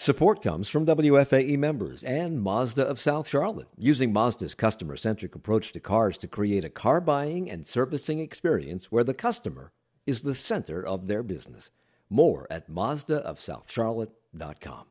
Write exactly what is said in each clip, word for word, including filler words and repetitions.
Support comes from W F A E members and Mazda of South Charlotte, using Mazda's customer-centric approach to cars to create a car buying and servicing experience where the customer is the center of their business. More at Mazda of South Charlotte dot com.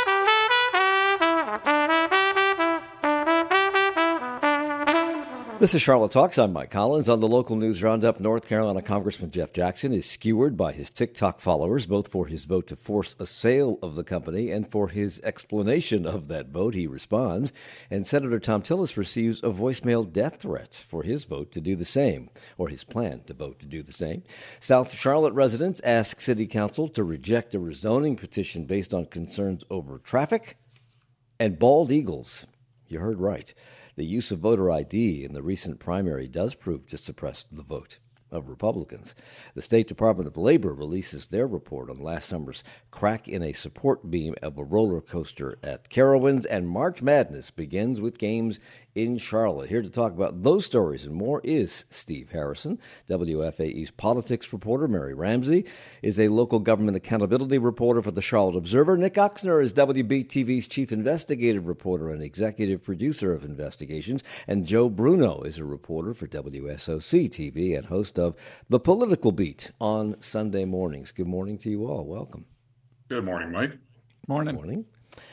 This is Charlotte Talks. I'm Mike Collins. On the local news roundup, North Carolina Congressman Jeff Jackson is skewered by his TikTok followers, both for his vote to force a sale of the company and for his explanation of that vote. He responds. And Senator Thom Tillis receives a voicemail death threat for his vote to do the same, or his plan to vote to do the same. South Charlotte residents ask City Council to reject a rezoning petition based on concerns over traffic and bald eagles. You heard right. The use of voter I D in the recent primary does prove to suppress the vote of Republicans. The State Department of Labor releases their report on last summer's crack in a support beam of a roller coaster at Carowinds, and March Madness begins with games in Charlotte. Here to talk about those stories and more is Steve Harrison. W F A E's politics reporter. Mary Ramsey is a local government accountability reporter for the Charlotte Observer. Nick Oxner is W B T V's chief investigative reporter and executive producer of investigations. And Joe Bruno is a reporter for W S O C T V and host of The Political Beat on Sunday mornings. Good morning to you all. Welcome. Good morning, Mike. Morning. Morning.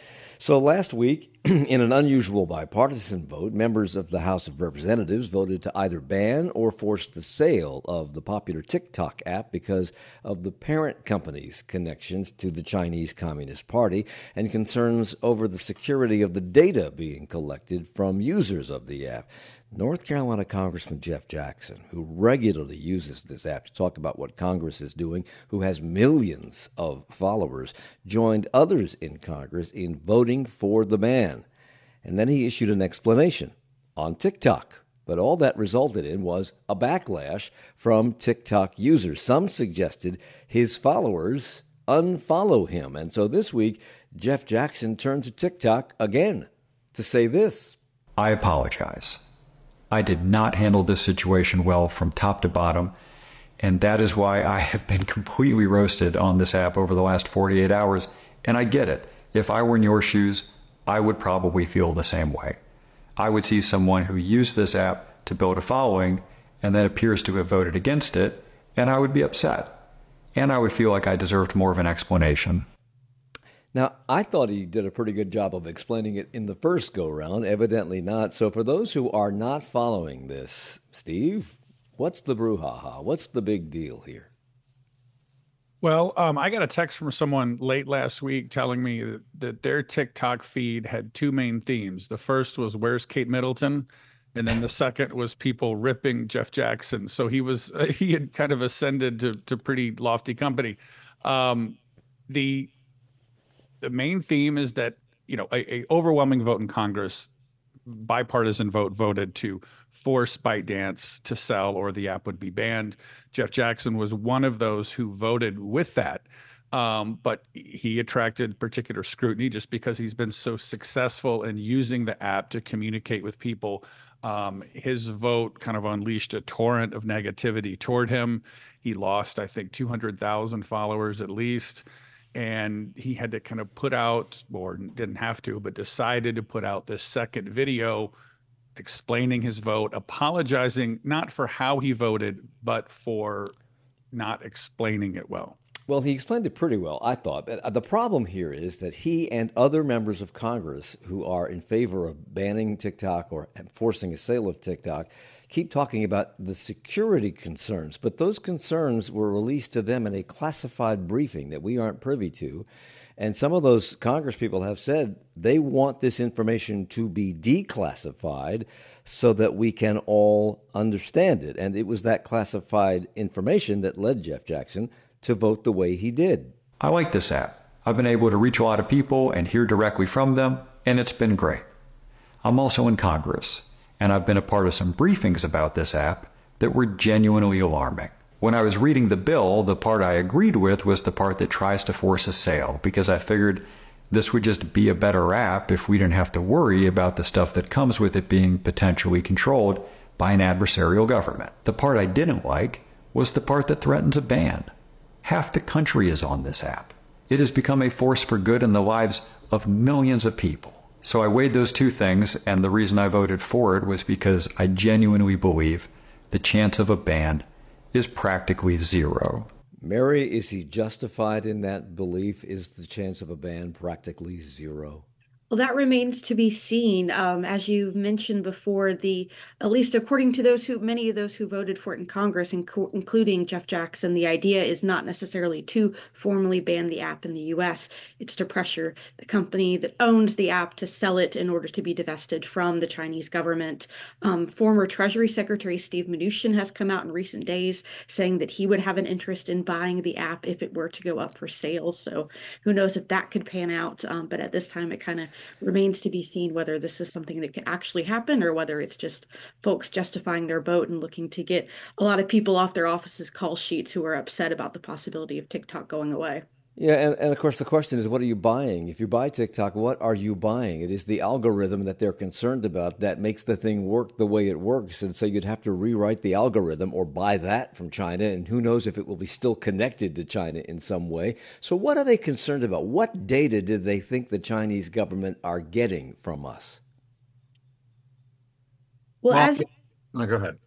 So last week, in an unusual bipartisan vote, members of the House of Representatives voted to either ban or force the sale of the popular TikTok app because of the parent company's connections to the Chinese Communist Party and concerns over the security of the data being collected from users of the app. North Carolina Congressman Jeff Jackson, who regularly uses this app to talk about what Congress is doing, who has millions of followers, joined others in Congress in voting for the ban. And then he issued an explanation on TikTok. But all that resulted in was a backlash from TikTok users. Some suggested his followers unfollow him. And so this week, Jeff Jackson turned to TikTok again to say this. I apologize. I did not handle this situation well from top to bottom, and that is why I have been completely roasted on this app over the last forty-eight hours, and I get it. If I were in your shoes, I would probably feel the same way. I would see someone who used this app to build a following and then appears to have voted against it, and I would be upset. And I would feel like I deserved more of an explanation. Now, I thought he did a pretty good job of explaining it in the first go-round. Evidently not. So for those who are not following this, Steve, what's the brouhaha? What's the big deal here? Well, um, I got a text from someone late last week telling me that, that their TikTok feed had two main themes. The first was, where's Kate Middleton? And then the second was people ripping Jeff Jackson. So he was uh, he had kind of ascended to, to pretty lofty company. Um, the... The main theme is that, you know, a, a overwhelming vote in Congress, bipartisan vote, voted to force ByteDance to sell or the app would be banned. Jeff Jackson was one of those who voted with that. Um, but he attracted particular scrutiny just because he's been so successful in using the app to communicate with people. Um, his vote kind of unleashed a torrent of negativity toward him. He lost, I think, two hundred thousand followers at least. And he had to kind of put out, or didn't have to, but decided to put out this second video explaining his vote, apologizing not for how he voted, but for not explaining it well. Well, he explained it pretty well, I thought. The problem here is that he and other members of Congress who are in favor of banning TikTok or forcing a sale of TikTok keep talking about the security concerns, but those concerns were released to them in a classified briefing that we aren't privy to. And some of those Congress people have said they want this information to be declassified so that we can all understand it. And it was that classified information that led Jeff Jackson to vote the way he did. I like this app. I've been able to reach a lot of people and hear directly from them, and it's been great. I'm also in Congress, and I've been a part of some briefings about this app that were genuinely alarming. When I was reading the bill, the part I agreed with was the part that tries to force a sale, because I figured this would just be a better app if we didn't have to worry about the stuff that comes with it being potentially controlled by an adversarial government. The part I didn't like was the part that threatens a ban. Half the country is on this app. it has become a force for good in the lives of millions of people. So I weighed those two things, and the reason I voted for it was because I genuinely believe the chance of a ban is practically zero. Mary, is he justified in that belief? Is the chance of a ban practically zero? Well, that remains to be seen. Um, as you've mentioned before, the at least according to those who many of those who voted for it in Congress, inc- including Jeff Jackson, the idea is not necessarily to formally ban the app in the U S. It's to pressure the company that owns the app to sell it in order to be divested from the Chinese government. Um, former Treasury Secretary Steve Mnuchin has come out in recent days saying that he would have an interest in buying the app if it were to go up for sale. So who knows if that could pan out? Um, but at this time, it kind of remains to be seen whether this is something that could actually happen or whether it's just folks justifying their vote and looking to get a lot of people off their offices' call sheets who are upset about the possibility of TikTok going away. Yeah, and, and of course the question is, what are you buying? If you buy TikTok, what are you buying? It is the algorithm that they're concerned about that makes the thing work the way it works. And so you'd have to rewrite the algorithm or buy that from China. And who knows if it will be still connected to China in some way. So what are they concerned about? What data did they think the Chinese government are getting from us? Well, Well, as no, go ahead.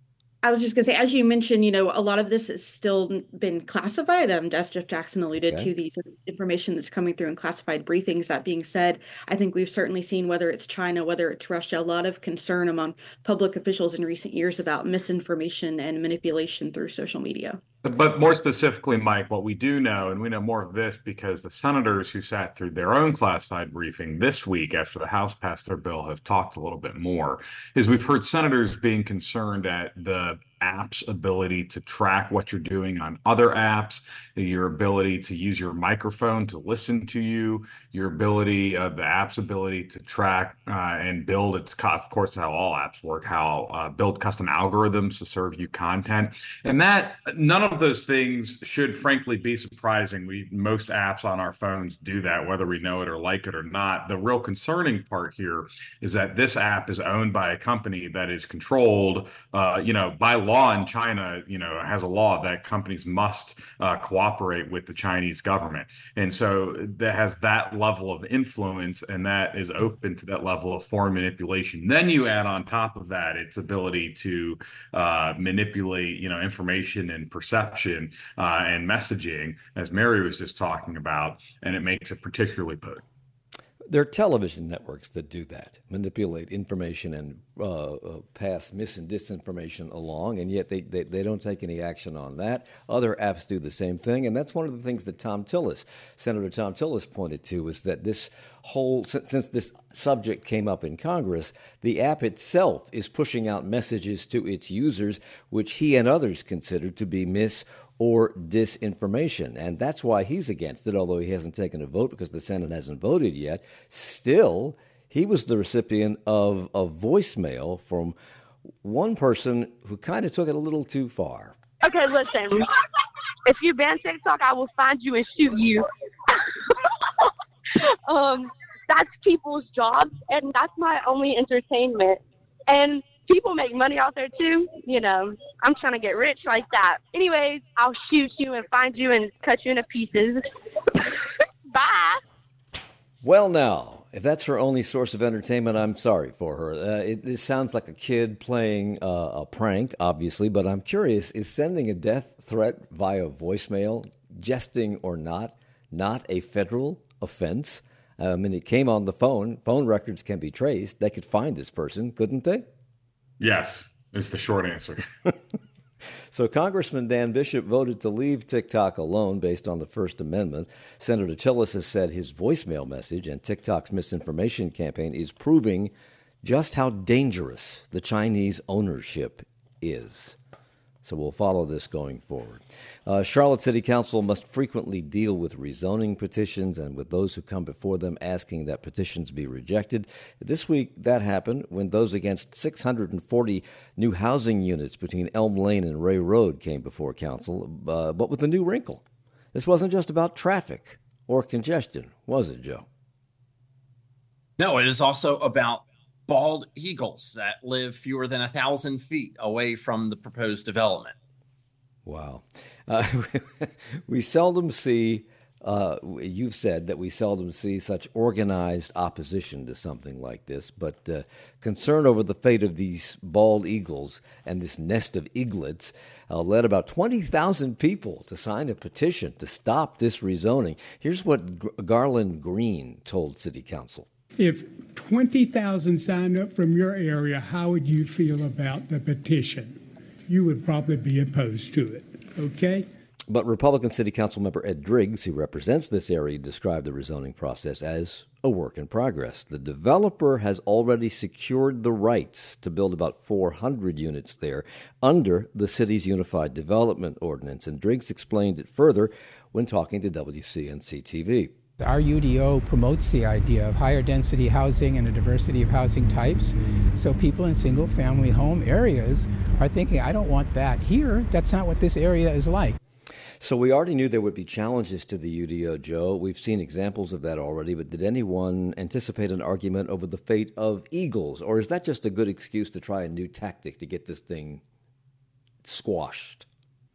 I was just going to say, as you mentioned, you know, a lot of this has still been classified. Um, as Jeff Jackson alluded Okay. to, these information that's coming through in classified briefings. That being said, I think we've certainly seen, whether it's China, whether it's Russia, a lot of concern among public officials in recent years about misinformation and manipulation through social media. But more specifically, Mike, what we do know, and we know more of this because the senators who sat through their own classified briefing this week after the House passed their bill have talked a little bit more, is we've heard senators being concerned at the app's ability to track what you're doing on other apps, your ability to use your microphone to listen to you, your ability, uh, the app's ability to track uh, and build, it's of course how all apps work, how uh, build custom algorithms to serve you content. And that, none of those things should frankly be surprising. We, most apps on our phones do that, whether we know it or like it or not. The real concerning part here is that this app is owned by a company that is controlled, uh, you know, by law in China, you know, has a law that companies must uh, cooperate with the Chinese government. And so that has that level of influence, and that is open to that level of foreign manipulation. Then you add on top of that its ability to uh, manipulate, you know, information and perception uh, and messaging, as Mary was just talking about, and it makes it particularly potent. There are television networks that do that, manipulate information and uh, uh, pass mis and disinformation along, and yet they, they, they don't take any action on that. Other apps do the same thing, and that's one of the things that Thom Tillis, Senator Thom Tillis pointed to, is that this whole, since, since this subject came up in Congress, the app itself is pushing out messages to its users, which he and others consider to be mis or disinformation. And that's why he's against it, although he hasn't taken a vote because the Senate hasn't voted yet. Still, he was the recipient of a voicemail from one person who kind of took it a little too far. Okay, listen. If you ban TikTok, I will find you and shoot you. um, that's people's jobs, and that's my only entertainment. And people make money out there too. You know, I'm trying to get rich like that. Anyways, I'll shoot you and find you and cut you into pieces. Bye. Well, now, if that's her only source of entertainment, I'm sorry for her. Uh, it, it sounds like a kid playing uh, a prank, obviously, but I'm curious, is sending a death threat via voicemail, jesting or not, not a federal offense? I mean, it came on the phone. Phone records can be traced. They could find this person, couldn't they? Yes, is the short answer. So Congressman Dan Bishop voted to leave TikTok alone based on the First Amendment. Senator Tillis has said his voicemail message and TikTok's misinformation campaign is proving just how dangerous the Chinese ownership is. So we'll follow this going forward. Uh, Charlotte City Council must frequently deal with rezoning petitions and with those who come before them asking that petitions be rejected. This week, that happened when those against six hundred forty new housing units between Elm Lane and Ray Road came before council, uh, but with a new wrinkle. This wasn't just about traffic or congestion, was it, Joe? No, it is also about bald eagles that live fewer than a thousand feet away from the proposed development. Wow. Uh, we seldom see Uh, you've said that we seldom see such organized opposition to something like this, but uh, concern over the fate of these bald eagles and this nest of eaglets uh, led about twenty thousand people to sign a petition to stop this rezoning. Here's what G- Garland Green told City Council. If twenty thousand signed up from your area, how would you feel about the petition? You would probably be opposed to it, okay? But Republican City Council member Ed Driggs, who represents this area, described the rezoning process as a work in progress. The developer has already secured the rights to build about four hundred units there under the city's Unified Development Ordinance, and Driggs explained it further when talking to W C N C T V. Our U D O promotes the idea of higher density housing and a diversity of housing types. So people in single family home areas are thinking, I don't want that here. That's not what this area is like. So we already knew there would be challenges to the U D O, Joe. We've seen examples of that already, but did anyone anticipate an argument over the fate of eagles? Or is that just a good excuse to try a new tactic to get this thing squashed?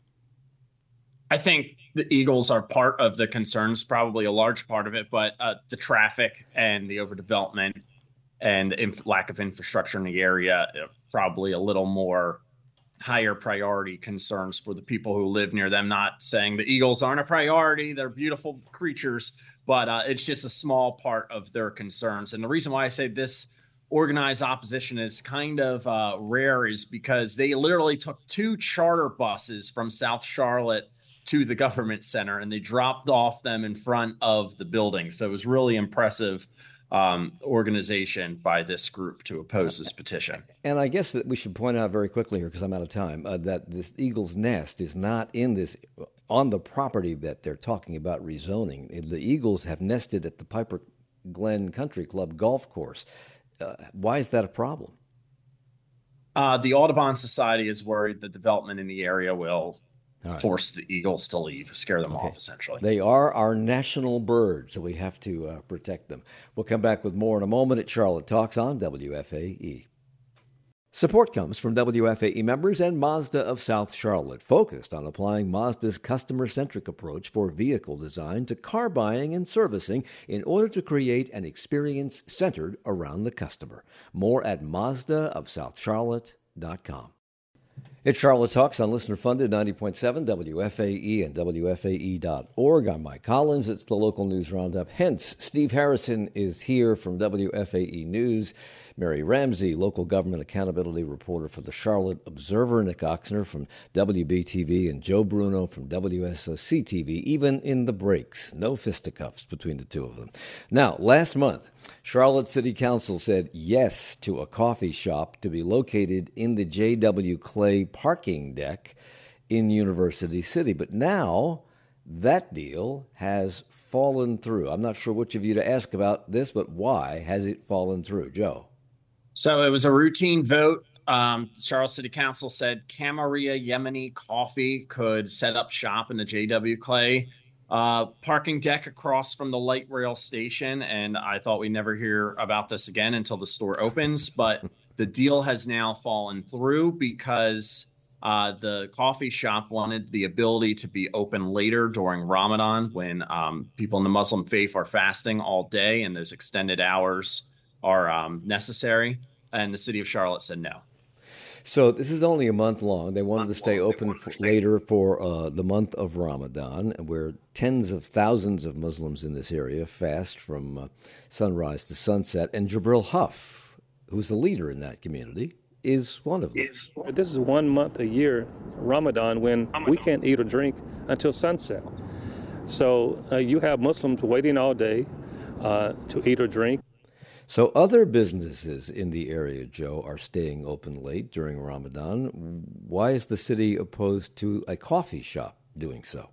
I think the eagles are part of the concerns, probably a large part of it, but uh, the traffic and the overdevelopment and the inf- lack of infrastructure in the area, uh, probably a little more higher priority concerns for the people who live near them. Not saying the eagles aren't a priority, they're beautiful creatures, but uh, it's just a small part of their concerns. And the reason why I say this organized opposition is kind of uh, rare is because they literally took two charter buses from South Charlotte to the government center and they dropped off them in front of the building. So it was really impressive um, organization by this group to oppose this petition. And I guess that we should point out very quickly here, because I'm out of time, uh, that this eagle's nest is not in this on the property that they're talking about rezoning. The eagles have nested at the Piper Glen Country Club golf course. Uh, why is that a problem? Uh, the Audubon Society is worried the development in the area will Right. force the eagles to leave, scare them okay. off, essentially. They are our national bird, so we have to uh, protect them. We'll come back with more in a moment at Charlotte Talks on W F A E. Support comes from W F A E members and Mazda of South Charlotte, focused on applying Mazda's customer-centric approach for vehicle design to car buying and servicing in order to create an experience centered around the customer. More at Mazda of South Charlotte dot com. It's Charlotte Talks on listener-funded ninety point seven W F A E and W F A E dot org. I'm Mike Collins. It's the local news roundup. Hence, Steve Harrison is here from W F A E News. Mary Ramsey, local government accountability reporter for the Charlotte Observer. Nick Oxner from W B T V and Joe Bruno from W S O C T V. Even in the breaks, no fisticuffs between the two of them. Now, last month, Charlotte City Council said yes to a coffee shop to be located in the J W Clay parking deck in University City. But now that deal has fallen through. I'm not sure which of you to ask about this, but why has it fallen through? Joe. So it was a routine vote. Um, Charlotte City Council said Camarilla Yemeni Coffee could set up shop in the J W Clay uh, parking deck across from the light rail station. And I thought we'd never hear about this again until the store opens. But the deal has now fallen through because uh, the coffee shop wanted the ability to be open later during Ramadan when um, people in the Muslim faith are fasting all day and those extended hours are um, necessary. And the city of Charlotte said no. So this is only a month long. They wanted to stay open for, later for uh, the month of Ramadan, where tens of thousands of Muslims in this area fast from uh, sunrise to sunset. And Jabril Huff, who's the leader in that community, is one of them. This is one month a year, Ramadan, when we can't eat or drink until sunset. So uh, you have Muslims waiting all day uh, to eat or drink. So other businesses in the area, Joe, are staying open late during Ramadan. Why is the city opposed to a coffee shop doing so?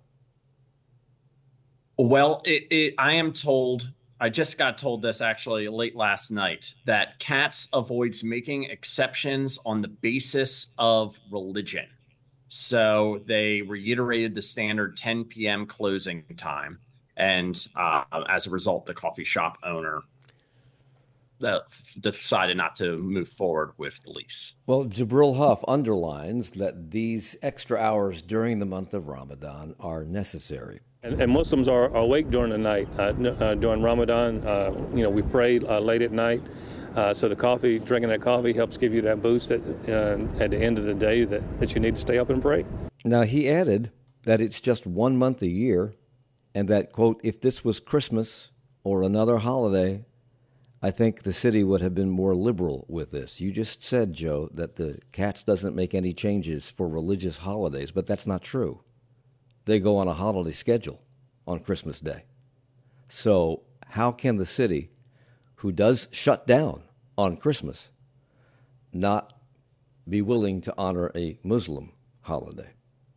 Well, it, it, I am told, I just got told this actually late last night, that Katz avoids making exceptions on the basis of religion. So they reiterated the standard ten p.m. closing time. And uh, as a result, the coffee shop owner Uh, decided not to move forward with the lease. Well, Jabril Huff underlines that these extra hours during the month of Ramadan are necessary. And, and Muslims are awake during the night. Uh, uh, during Ramadan, uh, you know, we pray uh, late at night. Uh, so the coffee, drinking that coffee helps give you that boost at, uh, at the end of the day that, that you need to stay up and pray. Now, he added that it's just one month a year and that, quote, if this was Christmas or another holiday, I think the city would have been more liberal with this. You just said, Joe, that the Katz doesn't make any changes for religious holidays, but that's not true. They go on a holiday schedule on Christmas Day. So how can the city, who does shut down on Christmas, not be willing to honor a Muslim holiday?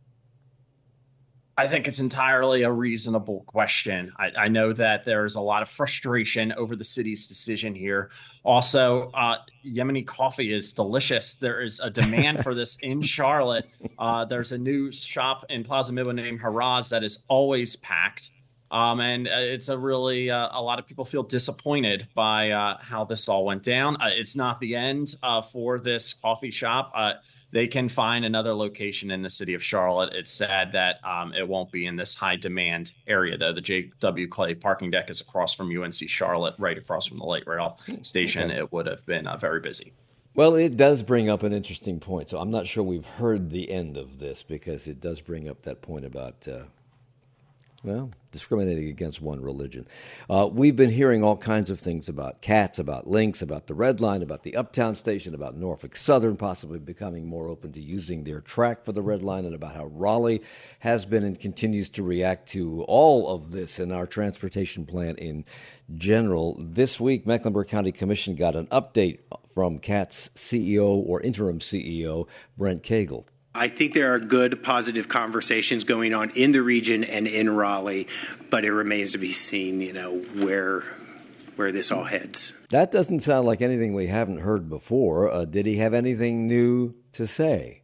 I think it's entirely a reasonable question. I, I know that there's a lot of frustration over the city's decision here. Also, uh, Yemeni coffee is delicious. There is a demand for this in Charlotte. Uh, there's a new shop in Plaza Midwood named Haraz that is always packed. Um, and uh, it's a really, uh, a lot of people feel disappointed by uh, how this all went down. Uh, it's not the end uh, for this coffee shop. Uh, they can find another location in the city of Charlotte. It's sad that um, it won't be in this high demand area, though. The J W Clay parking deck is across from U N C Charlotte, right across from the light rail station. Okay. It would have been uh, very busy. Well, it does bring up an interesting point. So I'm not sure we've heard the end of this because it does bring up that point about uh, well, discriminating against one religion. Uh, we've been hearing all kinds of things about Katz, about Lynx, about the Red Line, about the Uptown Station, about Norfolk Southern possibly becoming more open to using their track for the Red Line, and about how Raleigh has been and continues to react to all of this in our transportation plan in general. This week, Mecklenburg County Commission got an update from Katz C E O or interim C E O Brent Cagle. I think there are good, positive conversations going on in the region and in Raleigh, but it remains to be seen, you know, where where this all heads. That doesn't sound like anything we haven't heard before. Uh, did he have anything new to say?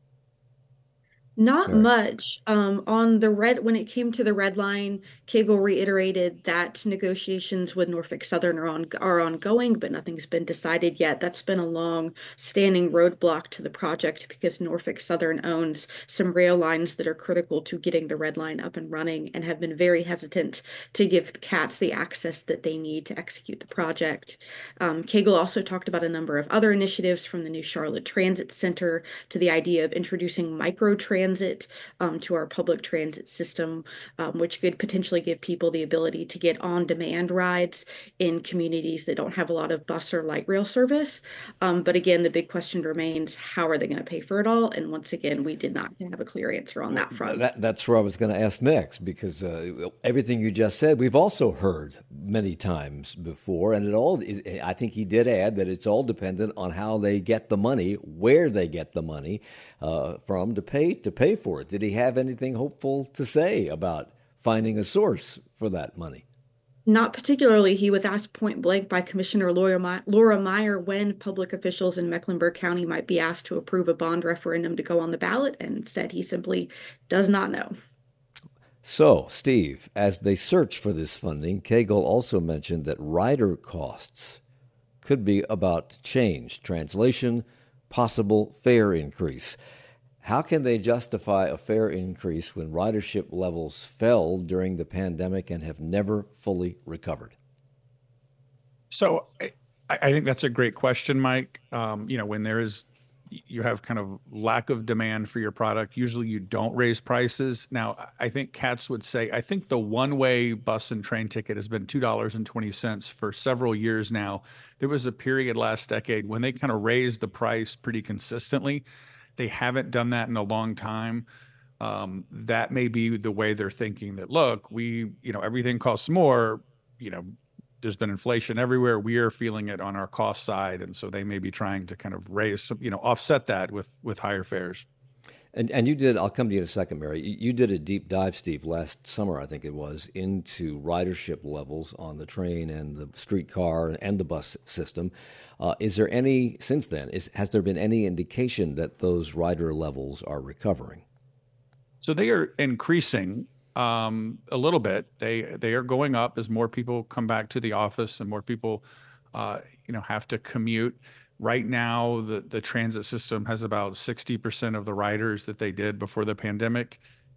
Not much. Um, on the red, when it came to the Red Line, Cagle reiterated that negotiations with Norfolk Southern are on are ongoing, but nothing's been decided yet. That's been a long-standing roadblock to the project because Norfolk Southern owns some rail lines that are critical to getting the Red Line up and running, and have been very hesitant to give Katz the access that they need to execute the project. Um, Cagle also talked about a number of other initiatives, from the new Charlotte Transit Center to the idea of introducing micro transit um, to our public transit system, um, which could potentially give people the ability to get on-demand rides in communities that don't have a lot of bus or light rail service. Um, but again, the big question remains, how are they going to pay for it all? And once again, we did not have a clear answer on that front. That, that's where I was going to ask next, because uh, everything you just said, we've also heard many times before, and it all, I think he did add that it's all dependent on how they get the money, where they get the money uh, from to pay to pay for it. Did he have anything hopeful to say about finding a source for that money? Not particularly. He was asked point blank by Commissioner Laura, Laura Meyer when public officials in Mecklenburg County might be asked to approve a bond referendum to go on the ballot, and said he simply does not know. So, Steve, as they search for this funding, Cagle also mentioned that rider costs could be about to change. Translation, possible fare increase. How can they justify a fare increase when ridership levels fell during the pandemic and have never fully recovered? So I, I think that's a great question, Mike. Um, you know, when there is, you have kind of lack of demand for your product, usually you don't raise prices. Now, I think Katz would say, I think the one-way bus and train ticket has been two dollars and twenty cents for several years now. There was a period last decade when they kind of raised the price pretty consistently. They haven't done that in a long time. Um, that may be the way they're thinking, that, look, we, you know, everything costs more, you know, there's been inflation everywhere. We are feeling it on our cost side. And so they may be trying to kind of raise some, you know, offset that with, with higher fares. And and you did, I'll come to you in a second, Mary. You did a deep dive, Steve, last summer, I think it was, into ridership levels on the train and the streetcar and the bus system. Uh, is there any, since then, is, has there been any indication that those rider levels are recovering? So they are increasing um, a little bit. They they are going up as more people come back to the office and more people, uh, you know, have to commute. Right now, the, the transit system has about sixty percent of the riders that they did before the pandemic.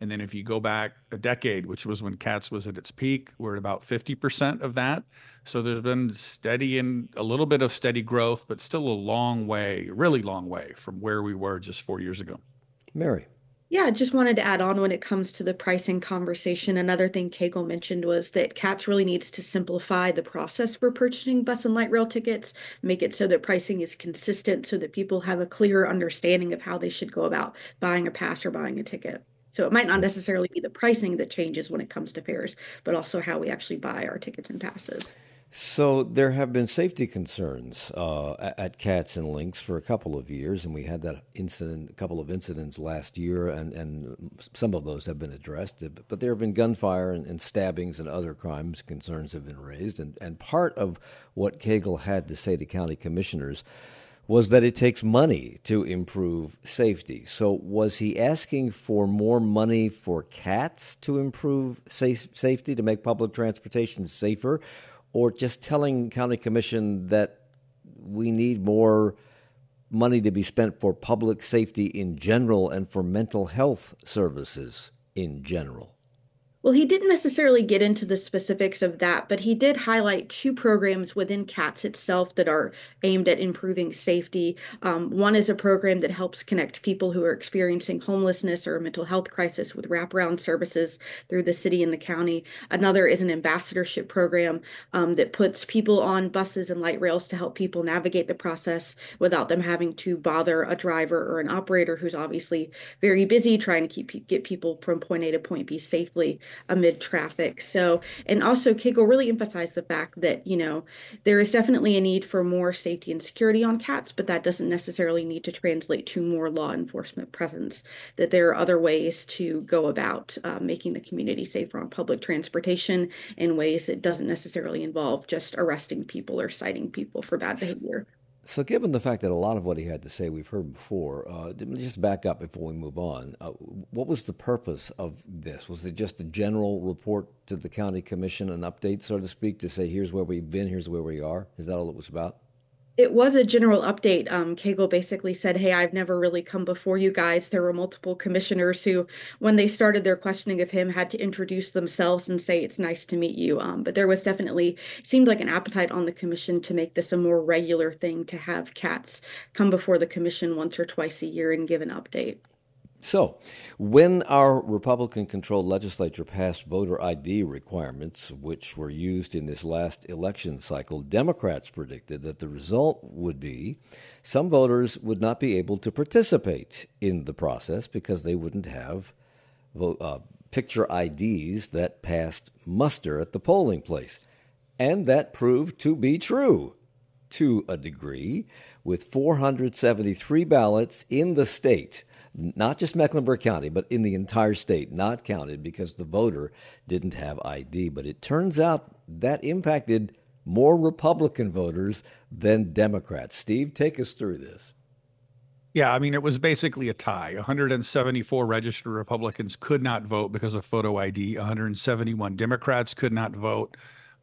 And then if you go back a decade, which was when CATS was at its peak, we're at about fifty percent of that. So there's been steady and a little bit of steady growth, but still a long way, really long way from where we were just four years ago. Mary. Yeah, just wanted to add on when it comes to the pricing conversation. Another thing Cagle mentioned was that CATS really needs to simplify the process for purchasing bus and light rail tickets, make it so that pricing is consistent so that people have a clearer understanding of how they should go about buying a pass or buying a ticket. So it might not necessarily be the pricing that changes when it comes to fares, but also how we actually buy our tickets and passes. So there have been safety concerns uh, at CATS and Lynx for a couple of years, and we had that incident, a couple of incidents last year, and, and some of those have been addressed. But there have been gunfire and, and stabbings and other crimes concerns have been raised. And, and part of what Cagle had to say to county commissioners was that it takes money to improve safety. So was he asking for more money for CATS to improve safe, safety, to make public transportation safer, or just telling county commission that we need more money to be spent for public safety in general and for mental health services in general? Well, he didn't necessarily get into the specifics of that, but he did highlight two programs within CATS itself that are aimed at improving safety. Um, one is a program that helps connect people who are experiencing homelessness or a mental health crisis with wraparound services through the city and the county. Another is an ambassadorship program um, that puts people on buses and light rails to help people navigate the process without them having to bother a driver or an operator who's obviously very busy trying to keep get people from point A to point B safely amid traffic. So, and also Cagle really emphasized the fact that, you know, there is definitely a need for more safety and security on CATS, but that doesn't necessarily need to translate to more law enforcement presence, that there are other ways to go about uh, making the community safer on public transportation in ways that doesn't necessarily involve just arresting people or citing people for bad behavior. So given the fact that a lot of what he had to say we've heard before, uh, just back up before we move on, uh, what was the purpose of this? Was it just a general report to the county commission, an update, so to speak, to say here's where we've been, here's where we are? Is that all it was about? It was a general update. Um, Cagle basically said, hey, I've never really come before you guys. There were multiple commissioners who, when they started their questioning of him, had to introduce themselves and say, it's nice to meet you. Um, but there was definitely, seemed like an appetite on the commission to make this a more regular thing, to have CATS come before the commission once or twice a year and give an update. So, when our Republican-controlled legislature passed voter I D requirements, which were used in this last election cycle, Democrats predicted that the result would be some voters would not be able to participate in the process because they wouldn't have vote, uh, picture I Ds that passed muster at the polling place. And that proved to be true to a degree, with four hundred seventy-three ballots in the state. Not just Mecklenburg County, but in the entire state, not counted because the voter didn't have I D. But it turns out that impacted more Republican voters than Democrats. Steve, take us through this. Yeah, I mean, it was basically a tie. one hundred seventy-four registered Republicans could not vote because of photo I D. one hundred seventy-one Democrats could not vote.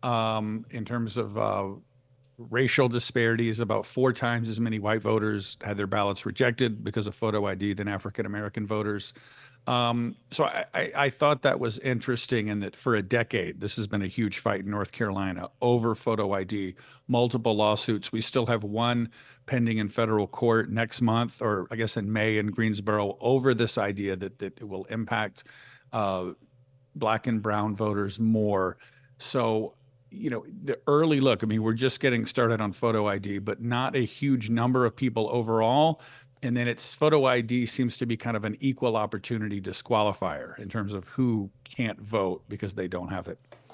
Um, in terms of uh, racial disparities, about four times as many white voters had their ballots rejected because of photo I D than African-American voters. Um, so I, I, I thought that was interesting, and that for a decade, this has been a huge fight in North Carolina over photo I D, multiple lawsuits. We still have one pending in federal court next month, or I guess in May in Greensboro, over this idea that, that it will impact uh, Black and brown voters more. So, you know, the early look, I mean, we're just getting started on photo I D, but not a huge number of people overall. And then it's photo I D seems to be kind of an equal opportunity disqualifier in terms of who can't vote because they don't have it.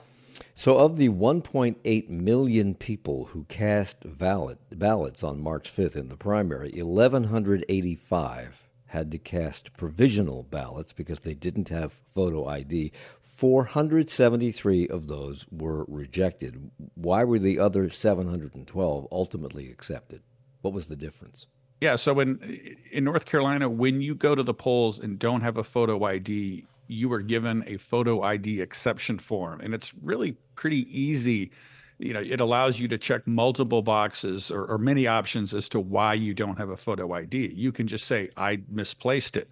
So of the one point eight million people who cast ballot, ballots on March fifth in the primary, one thousand one hundred eighty-five had to cast provisional ballots because they didn't have photo I D. four hundred seventy-three of those were rejected. Why were the other seven hundred twelve ultimately accepted? What was the difference? Yeah, so in in North Carolina, when you go to the polls and don't have a photo I D, you are given a photo I D exception form, and it's really pretty easy. You know, it allows you to check multiple boxes or, or many options as to why you don't have a photo I D. You can just say, I misplaced it.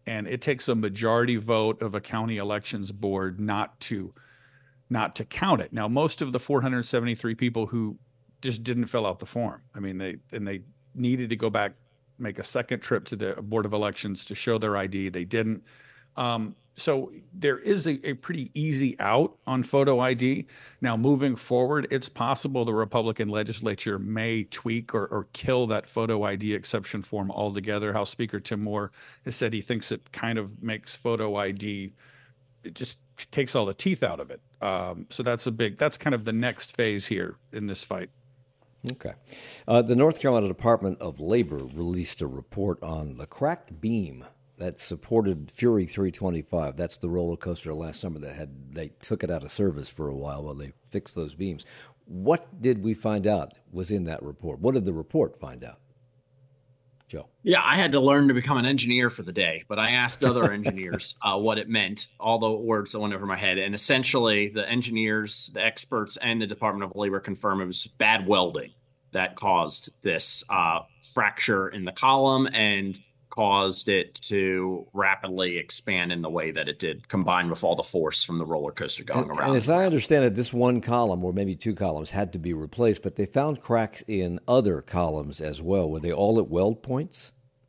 and it takes a majority vote of a county elections board not to not to count it. Now, most of the four hundred seventy-three people who just didn't fill out the form, I mean, they and they needed to go back, make a second trip to the Board of Elections to show their I D. They didn't. Um, so there is a, a pretty easy out on photo I D. Now, moving forward, it's possible the Republican legislature may tweak or, or kill that photo I D exception form altogether. House Speaker Tim Moore has said he thinks it kind of makes photo I D, it just takes all the teeth out of it. Um, so that's a big, that's kind of the next phase here in this fight. Okay. Uh, the North Carolina Department of Labor released a report on the cracked beam that supported Fury three twenty-five. That's the roller coaster last summer that had, they took it out of service for a while while they fixed those beams. What did we find out was in that report? What did the report find out? Joe. Yeah, I had to learn to become an engineer for the day, but I asked other engineers uh, what it meant, all the words that went over my head. And essentially, the engineers, the experts, and the Department of Labor confirm it was bad welding that caused this uh, fracture in the column and caused it to rapidly expand in the way that it did, combined with all the force from the roller coaster going and, around. And as I understand it, this one column, or maybe two columns, had to be replaced, but they found cracks in other columns as well. Were they all at weld points?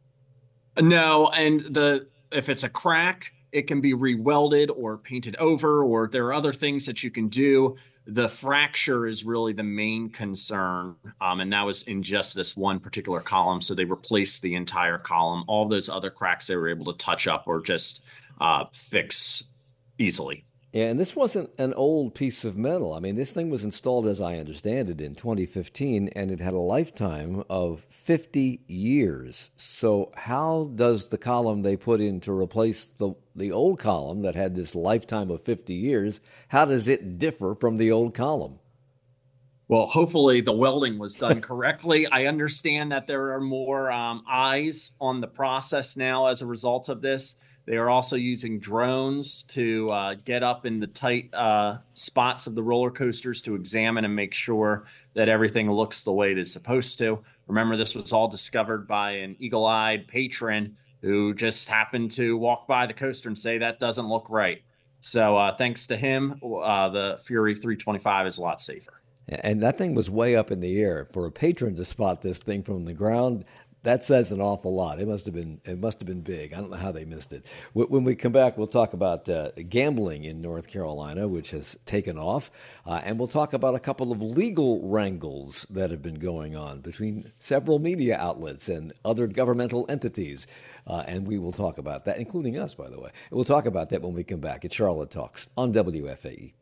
No, and the if it's a crack, it can be re-welded or painted over, or there are other things that you can do. The fracture is really the main concern, um, and that was in just this one particular column. So they replaced the entire column. All those other cracks they were able to touch up or just uh, fix easily. Yeah, and this wasn't an old piece of metal. I mean, this thing was installed, as I understand it, in twenty fifteen, and it had a lifetime of fifty years. So how does the column they put in to replace the, the old column that had this lifetime of fifty years, how does it differ from the old column? Well, hopefully the welding was done correctly. I understand that there are more um, eyes on the process now as a result of this. They are also using drones to uh, get up in the tight uh, spots of the roller coasters to examine and make sure that everything looks the way it is supposed to. Remember, this was all discovered by an eagle-eyed patron who just happened to walk by the coaster and say, that doesn't look right. So uh, thanks to him, uh, the Fury three twenty-five is a lot safer. And that thing was way up in the air. For a patron to spot this thing from the ground, that says an awful lot. It must have been it must have been big. I don't know how they missed it. When we come back, we'll talk about uh, gambling in North Carolina, which has taken off. Uh, and we'll talk about a couple of legal wrangles that have been going on between several media outlets and other governmental entities. Uh, and we will talk about that, including us, by the way. We'll talk about that when we come back. It's Charlotte Talks on W F A E.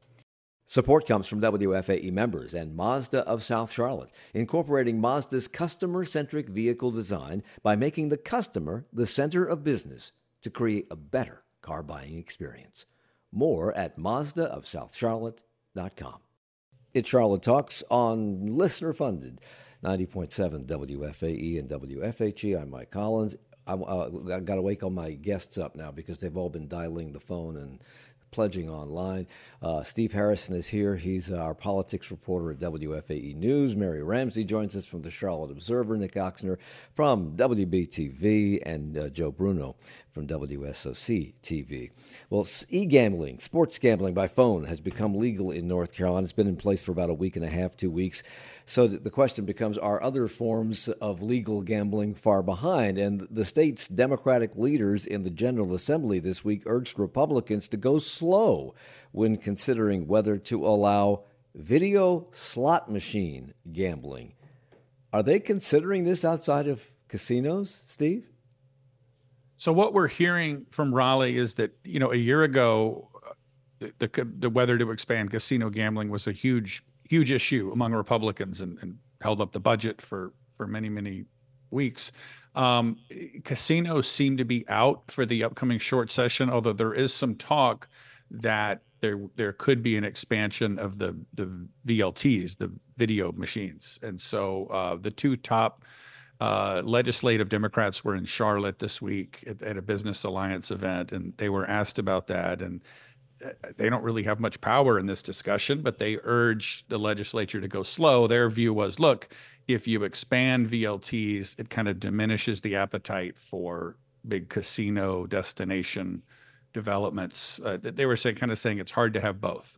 Support comes from W F A E members and Mazda of South Charlotte, incorporating Mazda's customer-centric vehicle design by making the customer the center of business to create a better car buying experience. More at Mazda of South Charlotte dot com. It's Charlotte Talks on listener-funded ninety point seven W F A E and W F H E. I'm Mike Collins. I've uh, got to wake all my guests up now because they've all been dialing the phone and pledging online. Uh, Steve Harrison is here. He's our politics reporter at W F A E News. Mary Ramsey joins us from the Charlotte Observer. Nick Oxner from W B T V, and uh, Joe Bruno from W S O C T V. Well, e-gambling, sports gambling by phone, has become legal in North Carolina. It's been in place for about a week and a half, two weeks. So the question becomes, are other forms of legal gambling far behind? And the state's Democratic leaders in the General Assembly this week urged Republicans to go slow when considering whether to allow video slot machine gambling. Are they considering this outside of casinos, Steve? So what we're hearing from Raleigh is that, you know, a year ago, the, the, the whether to expand casino gambling was a huge huge issue among Republicans and, and held up the budget for, for many, many weeks. Um, casinos seem to be out for the upcoming short session, although there is some talk that there there could be an expansion of the, the V L Ts, the video machines. And so uh, the two top uh, legislative Democrats were in Charlotte this week at, at a Business Alliance event, and they were asked about that. And they don't really have much power in this discussion, but they urge the legislature to go slow. Their view was, look, if you expand V L Ts, it kind of diminishes the appetite for big casino destination developments. Uh, they were saying, kind of saying it's hard to have both.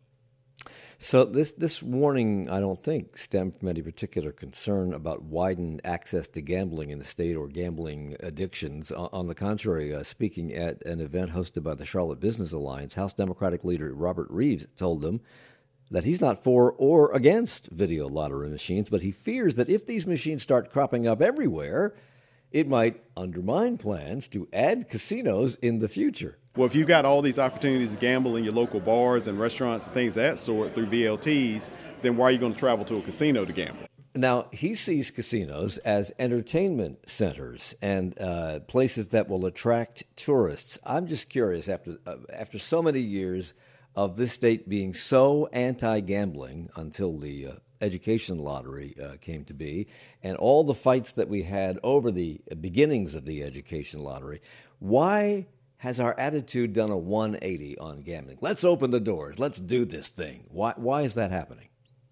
So this this warning, I don't think, stemmed from any particular concern about widened access to gambling in the state or gambling addictions. On, on the contrary, uh, speaking at an event hosted by the Charlotte Business Alliance, House Democratic leader Robert Reeves told them that he's not for or against video lottery machines, but he fears that if these machines start cropping up everywhere, it might undermine plans to add casinos in the future. Well, if you've got all these opportunities to gamble in your local bars and restaurants and things of that sort through V L Ts, then why are you going to travel to a casino to gamble? Now, he sees casinos as entertainment centers and uh, places that will attract tourists. I'm just curious, after uh, after so many years of this state being so anti-gambling until the uh, education lottery uh, came to be, and all the fights that we had over the beginnings of the education lottery, why has our attitude done a one eighty on gambling? Let's open the doors. Let's do this thing. Why Why is that happening?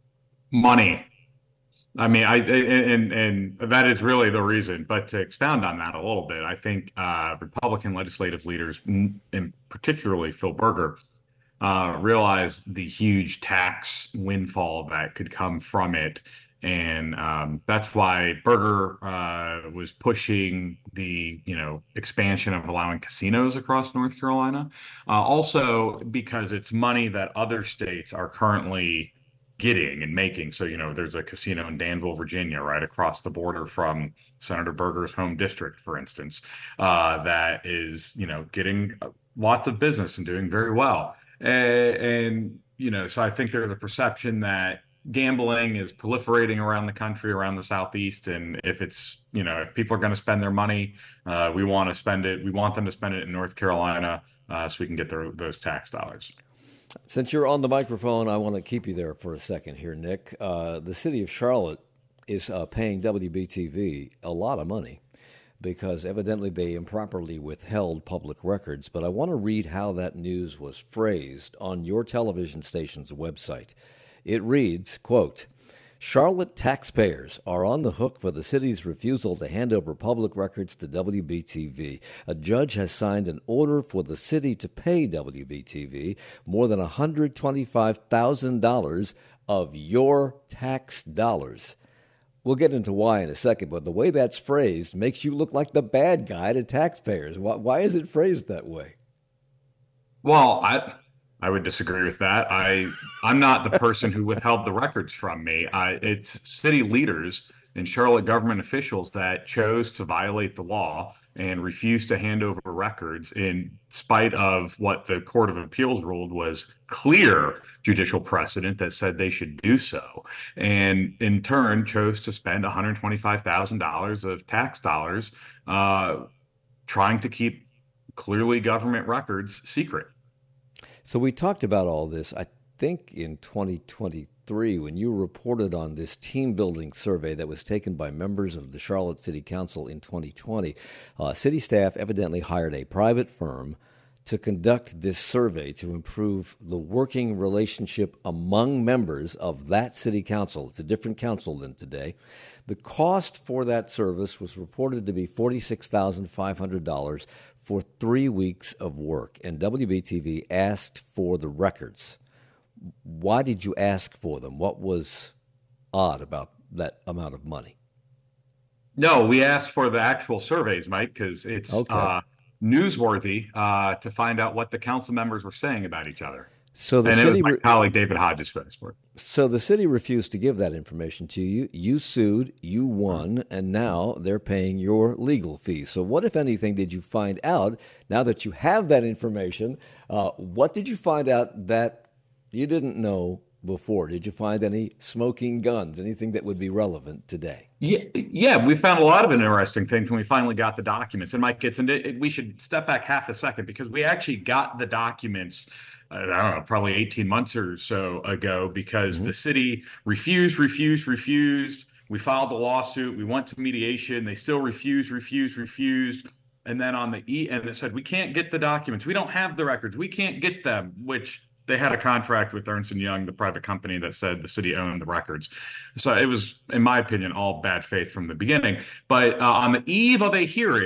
Money. I mean, I and and that is really the reason. But to expound on that a little bit, I think uh, Republican legislative leaders, and particularly Phil Berger, uh, realized the huge tax windfall that could come from it. And um, that's why Berger uh, was pushing the, you know, expansion of allowing casinos across North Carolina. Uh, also, because it's money that other states are currently getting and making. So, you know, there's a casino in Danville, Virginia, right across the border from Senator Berger's home district, for instance, uh, that is, you know, getting lots of business and doing very well. And, and you know, so I think there's a perception that gambling is proliferating around the country, around the Southeast. And if it's, you know, if people are going to spend their money, uh, we want to spend it. We want them to spend it in North Carolina uh, so we can get their, those tax dollars. Since you're on the microphone, I want to keep you there for a second here, Nick. Uh, the city of Charlotte is uh, paying W B T V a lot of money because evidently they improperly withheld public records. But I want to read how that news was phrased on your television station's website. It reads, quote, Charlotte taxpayers are on the hook for the city's refusal to hand over public records to W B T V. A judge has signed an order for the city to pay W B T V more than one hundred twenty-five thousand dollars of your tax dollars. We'll get into why in a second, but the way that's phrased makes you look like the bad guy to taxpayers. Why, why is it phrased that way? Well, I... I would disagree with that. I, I'm not the person who withheld the records from me. I, it's city leaders and Charlotte government officials that chose to violate the law and refuse to hand over records in spite of what the Court of Appeals ruled was clear judicial precedent that said they should do so. And in turn, chose to spend one hundred twenty-five thousand dollars of tax dollars uh, trying to keep clearly government records secret. So we talked about all this, I think, in twenty twenty-three when you reported on this team building survey that was taken by members of the Charlotte City Council in twenty twenty. Uh, city staff evidently hired a private firm to conduct this survey to improve the working relationship among members of that city council. It's a different council than today. The cost for that service was reported to be forty-six thousand five hundred dollars for three weeks of work, and W B T V asked for the records. Why did you ask for them? What was odd about that amount of money? No, we asked for the actual surveys, Mike, because it's okay. uh, newsworthy uh, to find out what the council members were saying about each other. So the and city it was my re- colleague David Hodges who asked for it. So the city refused to give that information to you. You sued, you won, and now they're paying your legal fees. So what, if anything, did you find out now that you have that information? Uh, what did you find out that you didn't know before? Did you find any smoking guns, anything that would be relevant today? Yeah, yeah, we found a lot of interesting things when we finally got the documents. And Mike gets into it. We should step back half a second because we actually got the documents I don't know, probably eighteen months or so ago because mm-hmm. the city refused, refused, refused. We filed a lawsuit. We went to mediation. They still refused, refused, refused. And then on the E, and it said, we can't get the documents. We don't have the records. We can't get them, which they had a contract with Ernst and Young, the private company that said the city owned the records. So it was, in my opinion, all bad faith from the beginning. But uh, on the eve of a hearing,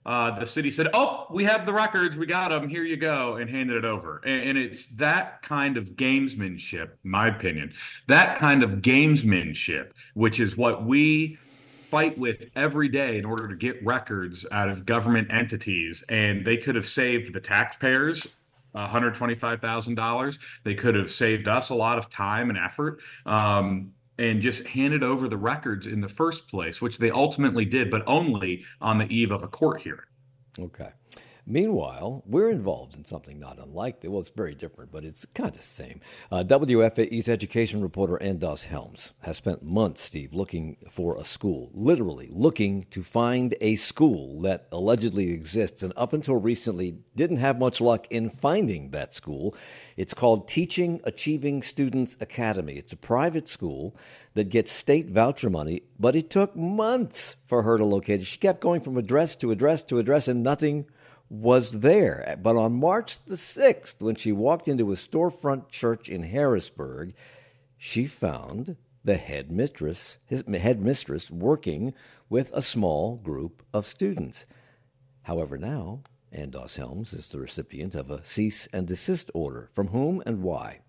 uh, the city said, oh, we have the records, we got them, here you go, and handed it over. And, and it's that kind of gamesmanship, in my opinion, that kind of gamesmanship, which is what we fight with every day in order to get records out of government entities. And they could have saved the taxpayers one hundred twenty-five thousand dollars. They could have saved us a lot of time and effort. Um, and just handed over the records in the first place, which they ultimately did, but only on the eve of a court hearing. Okay. Meanwhile, we're involved in something not unlike that. Well, it's very different, but it's kind of the same. Uh, W F A E's education reporter Ann Doss Helms has spent months, Steve, looking for a school, literally looking to find a school that allegedly exists, and up until recently didn't have much luck in finding that school. It's called Teaching Achieving Students Academy. It's a private school that gets state voucher money, but it took months for her to locate it. She kept going from address to address to address, and nothing was there. But on March the sixth, when she walked into a storefront church in Harrisburg, she found the headmistress, his headmistress working with a small group of students. However, now, Ann Doss Helms is the recipient of a cease and desist order. From whom and why?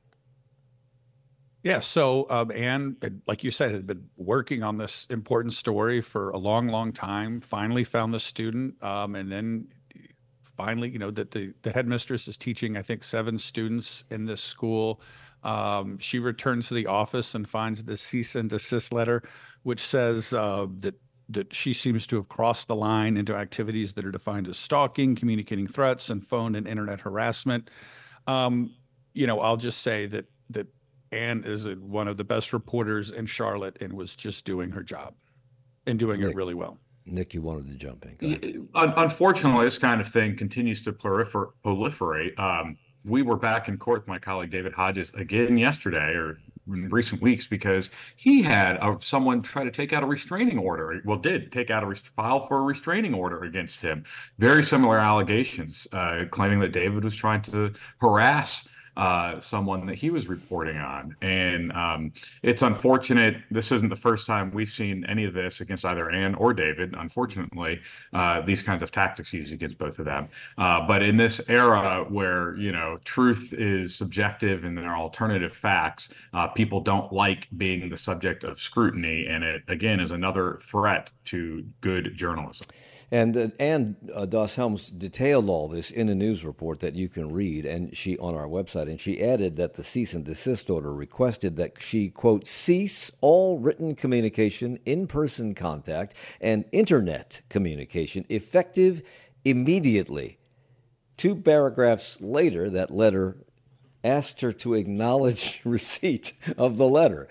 Yeah, so um, Ann, like you said, had been working on this important story for a long, long time, finally found the student, um, and then finally, you know, that the, the headmistress is teaching, I think, seven students in this school. Um, she returns to the office and finds the cease and desist letter, which says uh, that that she seems to have crossed the line into activities that are defined as stalking, communicating threats, and phone and internet harassment. Um, you know, I'll just say that that Ann is a, one of the best reporters in Charlotte and was just doing her job and doing Nick, it really well. Nick, you wanted to jump in. Unfortunately, this kind of thing continues to prolifer- proliferate. Um, we were back in court with my colleague David Hodges again yesterday, or in recent weeks, because he had a, someone try to take out a restraining order. Well, did take out a rest- file for a restraining order against him. Very similar allegations, uh, claiming that David was trying to harass Uh, someone that he was reporting on. And um, it's unfortunate. This isn't the first time we've seen any of this against either Ann or David. Unfortunately, uh, these kinds of tactics used against both of them. Uh, but in this era where, you know, truth is subjective and there are alternative facts, uh, people don't like being the subject of scrutiny. And it, again, is another threat to good journalism. And uh, Ann uh, Doss Helms detailed all this in a news report that you can read, and she on our website. And she added that the cease and desist order requested that she, quote, cease all written communication, in-person contact, and internet communication effective immediately. Two paragraphs later, that letter asked her to acknowledge receipt of the letter.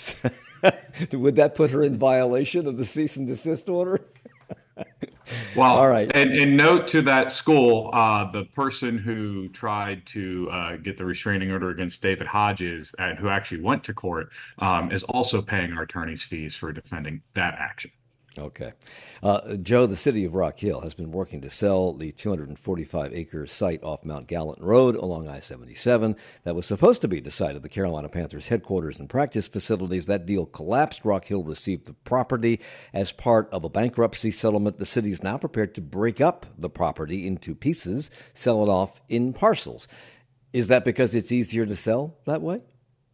Would that put her in violation of the cease and desist order? Well, all right. And, and note to that school, uh, the person who tried to uh, get the restraining order against David Hodges, and who actually went to court, um, is also paying our attorney's fees for defending that action. Okay. Uh, Joe, the city of Rock Hill has been working to sell the two hundred forty-five acre site off Mount Gallant Road along I seventy-seven that was supposed to be the site of the Carolina Panthers headquarters and practice facilities. That deal collapsed. Rock Hill received the property as part of a bankruptcy settlement. The city is now prepared to break up the property into pieces, sell it off in parcels. Is that because it's easier to sell that way?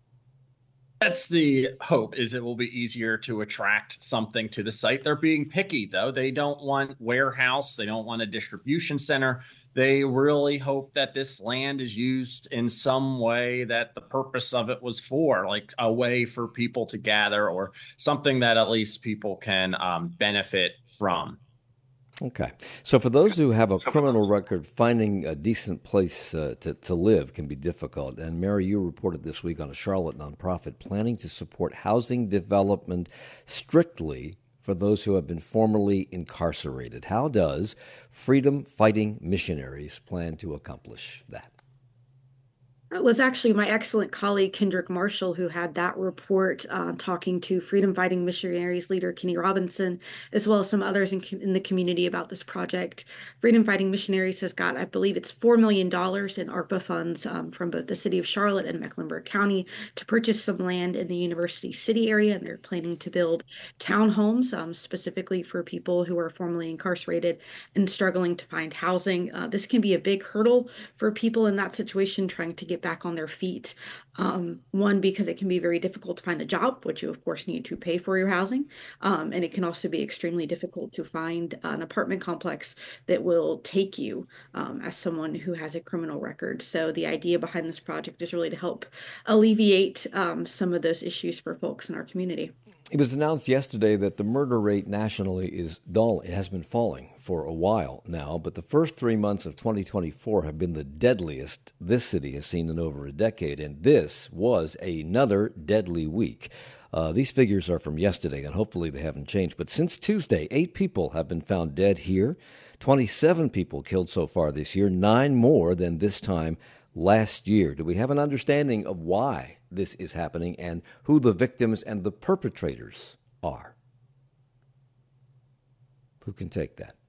That's the hope, is it will be easier to attract something to the site. They're being picky, though. They don't want warehouse. They don't want a distribution center. They really hope that this land is used in some way that the purpose of it was for, like a way for people to gather, or something that at least people can um, benefit from. Okay. So for those who have a criminal record, finding a decent place uh, to, to live can be difficult. And Mary, you reported this week on a Charlotte nonprofit planning to support housing development strictly for those who have been formerly incarcerated. How does Freedom Fighting Missionaries plan to accomplish that? It was actually my excellent colleague Kendrick Marshall who had that report, uh, talking to Freedom Fighting Missionaries leader Kenny Robinson, as well as some others in, in the community about this project. Freedom Fighting Missionaries has got, I believe it's four million dollars in ARPA funds um, from both the city of Charlotte and Mecklenburg County to purchase some land in the University City area, and they're planning to build townhomes um, specifically for people who are formerly incarcerated and struggling to find housing. Uh, this can be a big hurdle for people in that situation trying to get back on their feet. Um, one, because it can be very difficult to find a job, which you of course need to pay for your housing. Um, and it can also be extremely difficult to find an apartment complex that will take you um, as someone who has a criminal record. So the idea behind this project is really to help alleviate um, some of those issues for folks in our community. It was announced yesterday that the murder rate nationally is dull. It has been falling for a while now, but the first three months of twenty twenty-four have been the deadliest this city has seen in over a decade, and this was another deadly week. Uh, these figures are from yesterday, and hopefully they haven't changed. But since Tuesday, eight people have been found dead here, twenty-seven people killed so far this year, nine more than this time last year. Do we have an understanding of why this is happening and who the victims and the perpetrators are? Who can take that?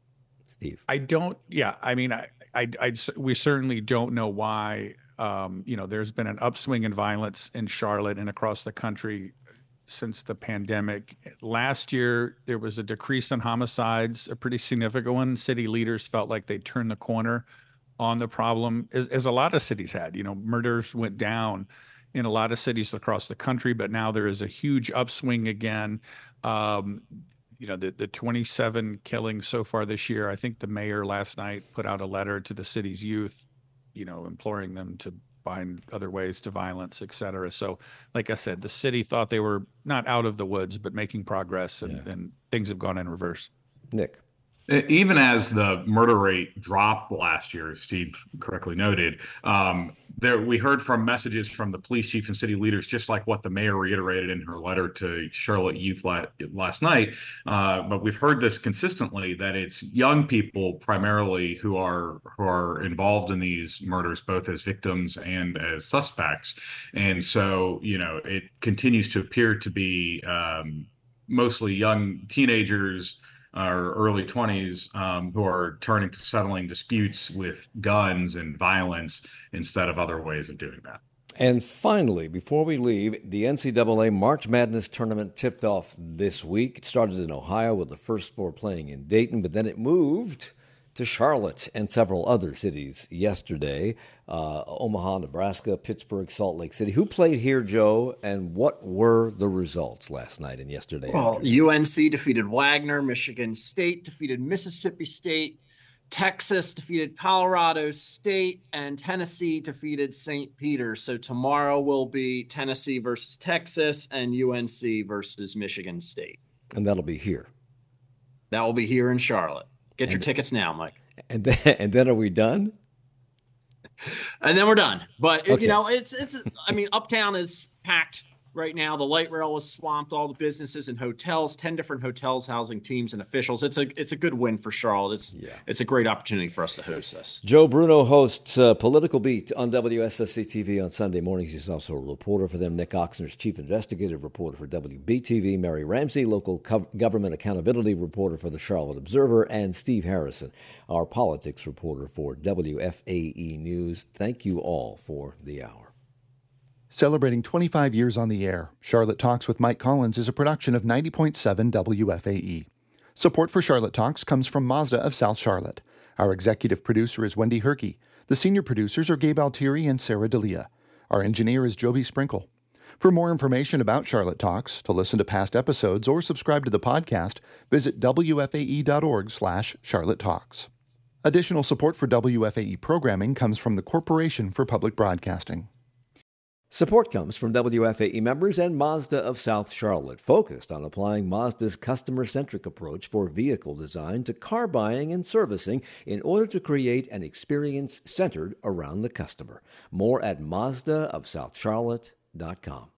Steve? I don't, yeah, I mean, I, I, I we certainly don't know why. Um, you know, there's been an upswing in violence in Charlotte and across the country since the pandemic. Last year, there was a decrease in homicides, a pretty significant one. City leaders felt like they turned the corner on the problem, as, as a lot of cities had. You know, murders went down in a lot of cities across the country, but now there is a huge upswing again. Um, you know, the, the twenty-seven killings so far this year. I think the mayor last night put out a letter to the city's youth, you know, imploring them to find other ways to violence, et cetera. So, like I said, the city thought they were not out of the woods, but making progress, and, yeah. and things have gone in reverse. Nick? Even as the murder rate dropped last year, as Steve correctly noted, um, there we heard from messages from the police chief and city leaders, just like what the mayor reiterated in her letter to Charlotte youth la- last night. Uh, but we've heard this consistently, that it's young people primarily who are who are involved in these murders, both as victims and as suspects. And so, you know, it continues to appear to be um, mostly young teenagers or early twenties um, who are turning to settling disputes with guns and violence instead of other ways of doing that. And finally, before we leave, the N C double A March Madness tournament tipped off this week. It started in Ohio with the first four playing in Dayton, but then it moved to Charlotte and several other cities yesterday. Uh, Omaha, Nebraska, Pittsburgh, Salt Lake City. Who played here, Joe, and what were the results last night and yesterday? Well, afternoon? U N C defeated Wagner, Michigan State defeated Mississippi State, Texas defeated Colorado State, and Tennessee defeated Saint Peter's. So tomorrow will be Tennessee versus Texas and U N C versus Michigan State. And that'll be here. That will be here in Charlotte. Get and, your tickets now, Mike. And then, and then are we done? And then we're done. But, it, okay. you know, it's, it's, I mean, Uptown is packed right now. The light rail is swamped, all the businesses and hotels, ten different hotels housing teams and officials. It's a, it's a good win for Charlotte. It's, yeah. it's a great opportunity for us to host this. Joe Bruno hosts uh, Political Beat on W S S C T V on Sunday mornings. He's also a reporter for them. Nick Oxner's chief investigative reporter for W B T V. Mary Ramsey, local co- government accountability reporter for the Charlotte Observer. And Steve Harrison, our politics reporter for W F A E News. Thank you all for the hour. Celebrating twenty-five years on the air, Charlotte Talks with Mike Collins is a production of ninety point seven W F A E. Support for Charlotte Talks comes from Mazda of South Charlotte. Our executive producer is Wendy Herkey. The senior producers are Gabe Altieri and Sarah D'Elia. Our engineer is Joby Sprinkle. For more information about Charlotte Talks, to listen to past episodes, or subscribe to the podcast, visit W F A E dot org slash Charlotte Talks. Additional support for W F A E programming comes from the Corporation for Public Broadcasting. Support comes from W F A E members and Mazda of South Charlotte, focused on applying Mazda's customer-centric approach for vehicle design to car buying and servicing in order to create an experience centered around the customer. More at Mazda of South Charlotte dot com.